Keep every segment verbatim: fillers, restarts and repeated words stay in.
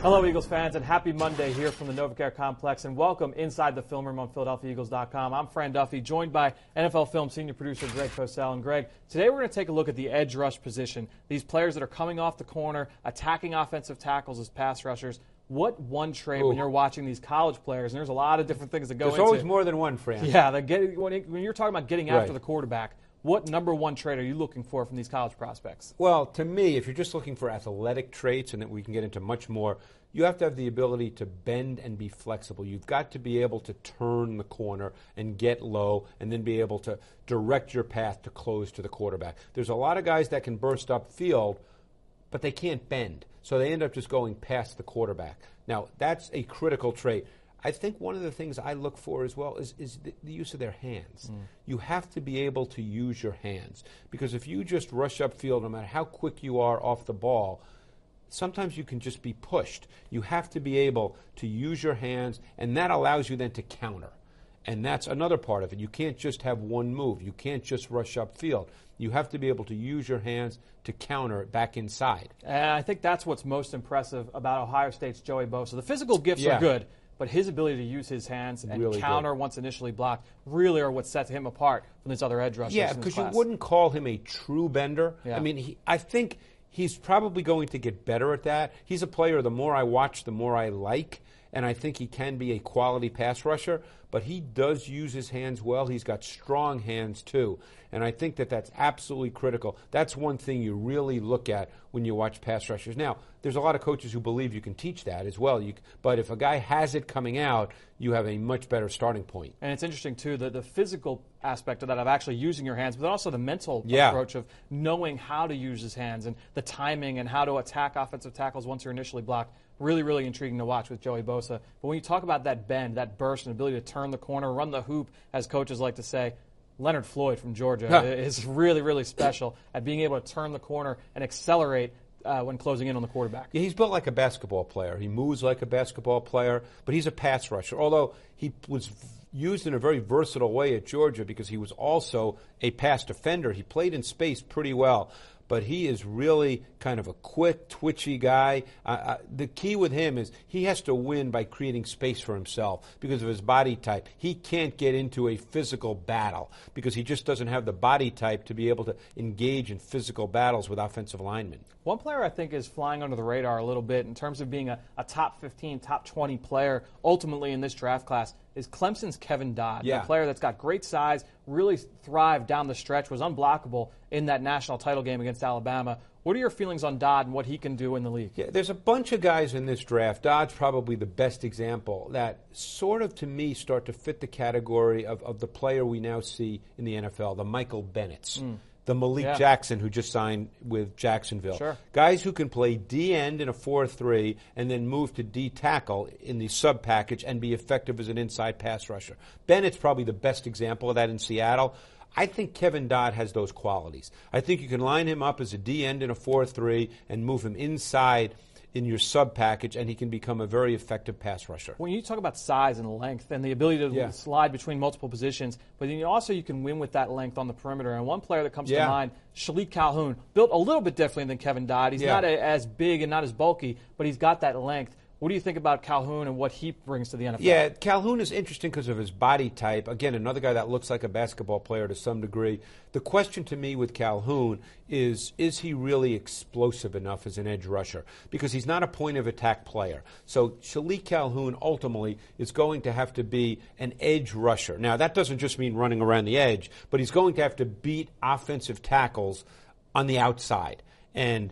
Hello, Eagles fans, and happy Monday here from the NovaCare Complex, and welcome inside the film room on Philadelphia Eagles dot com. I'm Fran Duffy, joined by N F L Film senior producer Greg Cosell. And Greg, today we're going to take a look at the edge rush position, these players that are coming off the corner, attacking offensive tackles as pass rushers. What one trait Ooh. when you're watching these college players, and there's a lot of different things that go there's into it. There's always more than one, Fran. Yeah, get, when, it, when you're talking about getting after right. the quarterback, what number one trait are you looking for from these college prospects? Well, to me, if you're just looking for athletic traits, and that we can get into much more, you have to have the ability to bend and be flexible. You've got to be able to turn the corner and get low and then be able to direct your path to close to the quarterback. There's a lot of guys that can burst upfield, but they can't bend. So they end up just going past the quarterback. Now, that's a critical trait. I think one of the things I look for as well is, is the, the use of their hands. Mm. You have to be able to use your hands, because if you just rush upfield, no matter how quick you are off the ball, sometimes you can just be pushed. You have to be able to use your hands, and that allows you then to counter. And that's another part of it. You can't just have one move. You can't just rush upfield. You have to be able to use your hands to counter back inside. And I think that's what's most impressive about Ohio State's Joey Bosa. The physical gifts yeah. are good, but his ability to use his hands and really counter good. once initially blocked really are what sets him apart from these other edge rushers. Yeah, because you wouldn't call him a true bender. Yeah. I mean, he, I think he's probably going to get better at that. He's a player, the more I watch, the more I like, and I think he can be a quality pass rusher, but he does use his hands well. He's got strong hands, too, and I think that that's absolutely critical. That's one thing you really look at when you watch pass rushers. Now, there's a lot of coaches who believe you can teach that as well, you, but if a guy has it coming out, you have a much better starting point. And it's interesting, too, the, the physical aspect of that, of actually using your hands, but also the mental yeah. approach of knowing how to use his hands and the timing and how to attack offensive tackles once you're initially blocked. Really, really intriguing to watch with Joey Bosa. But when you talk about that bend, that burst, and ability to turn the corner, run the hoop, as coaches like to say, Leonard Floyd from Georgia huh. is really, really special at being able to turn the corner and accelerate uh, when closing in on the quarterback. Yeah, he's built like a basketball player. He moves like a basketball player, but he's a pass rusher, although he was used in a very versatile way at Georgia because he was also a pass defender. He played in space pretty well. But he is really kind of a quick, twitchy guy. Uh, uh, the key with him is he has to win by creating space for himself because of his body type. He can't get into a physical battle because he just doesn't have the body type to be able to engage in physical battles with offensive linemen. One player I think is flying under the radar a little bit in terms of being a, a top fifteen, top twenty player ultimately in this draft class is Clemson's Kevin Dodd, yeah. a player that's got great size, really thrived down the stretch, was unblockable in that national title game against Alabama. What are your feelings on Dodd and what he can do in the league? Yeah, there's a bunch of guys in this draft. Dodd's probably the best example that sort of, to me, start to fit the category of, of the player we now see in the N F L, the Michael Bennett's. Mm. The Malik yeah. Jackson, who just signed with Jacksonville. Sure. Guys who can play D-end in a four three and then move to D-tackle in the sub-package and be effective as an inside pass rusher. Bennett's probably the best example of that in Seattle. I think Kevin Dodd has those qualities. I think you can line him up as a D-end in a four three and move him inside in your sub-package, and he can become a very effective pass rusher. When you talk about size and length and the ability to yeah. slide between multiple positions, but then also you can win with that length on the perimeter. And one player that comes yeah. to mind, Shalik Calhoun, built a little bit differently than Kevin Dodd. He's yeah. not a, as big and not as bulky, but he's got that length. What do you think about Calhoun and what he brings to the N F L? Yeah, Calhoun is interesting because of his body type. Again, another guy that looks like a basketball player to some degree. The question to me with Calhoun is, is he really explosive enough as an edge rusher? Because he's not a point-of-attack player. So Shalik Calhoun ultimately is going to have to be an edge rusher. Now, that doesn't just mean running around the edge, but he's going to have to beat offensive tackles on the outside. And,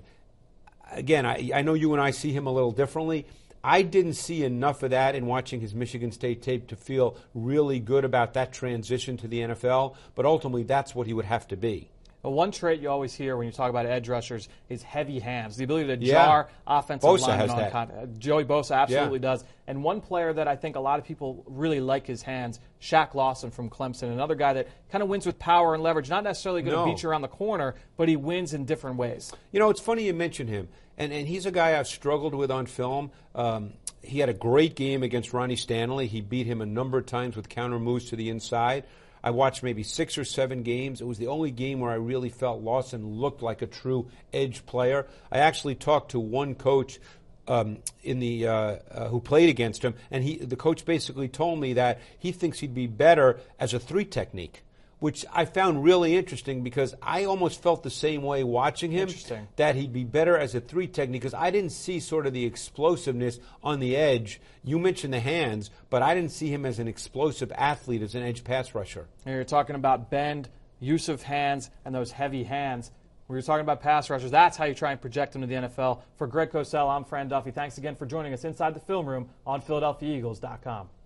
again, I, I know you and I see him a little differently. I didn't see enough of that in watching his Michigan State tape to feel really good about that transition to the N F L, but ultimately that's what he would have to be. Well, one trait you always hear when you talk about edge rushers is heavy hands, the ability to yeah. jar offensive Bosa linemen has on that. contact. Joey Bosa absolutely yeah. does. And one player that I think a lot of people really like his hands, Shaq Lawson from Clemson, another guy that kind of wins with power and leverage, not necessarily going to no. beat you around the corner, but he wins in different ways. You know, it's funny you mention him, and, and he's a guy I've struggled with on film. Um, he had a great game against Ronnie Stanley. He beat him a number of times with counter moves to the inside. I watched maybe six or seven games. It was the only game where I really felt Lawson looked like a true edge player. I actually talked to one coach um, in the uh, uh, who played against him, and he the coach basically told me that he thinks he'd be better as a three technique, which I found really interesting because I almost felt the same way watching him, that he'd be better as a three technique because I didn't see sort of the explosiveness on the edge. You mentioned the hands, but I didn't see him as an explosive athlete, as an edge pass rusher. And you're talking about bend, use of hands, and those heavy hands. We were talking about pass rushers. That's how you try and project them to the N F L. For Greg Cosell, I'm Fran Duffy. Thanks again for joining us inside the film room on Philadelphia Eagles dot com.